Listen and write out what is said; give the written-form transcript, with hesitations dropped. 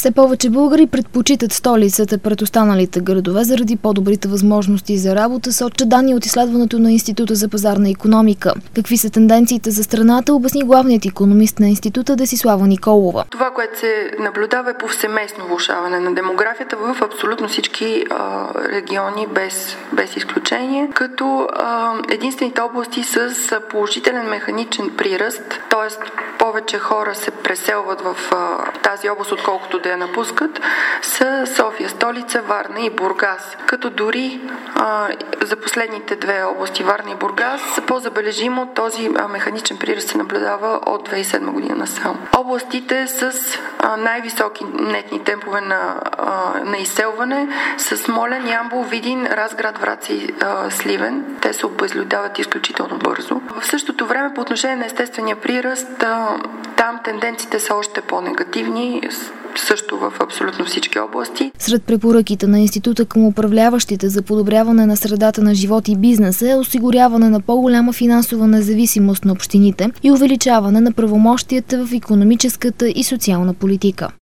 Все повече българи предпочитат столицата пред останалите градове заради по-добрите възможности за работа, сочат данни от изследването на Института за пазарна икономика. Какви са тенденциите за страната, обясни главният икономист на института Десислава Николова. Това, което се наблюдава, е повсеместно влошаване на демографията в абсолютно всички региони, без изключение, като единствените области с положителен механичен приръст, т.е. повече хора се преселват в тази област, отколкото да я напускат, са София, столица, Варна и Бургас. Като дори за последните две области, Варна и Бургас, по-забележимо този механичен приръст се наблюдава от 2007 година насам. Областите с най-високи нетни темпове на изселване са Смолян, Ямбол, Видин, Разград, Враца и Сливен. Те се обезлюдяват изключително бързо. В същото време, по отношение на естествения приръст, там тенденциите са още по-негативни, също в абсолютно всички области. Сред препоръките на института към управляващите за подобряване на средата на живот и бизнеса е осигуряване на по-голяма финансова независимост на общините и увеличаване на правомощията в икономическата и социална политика.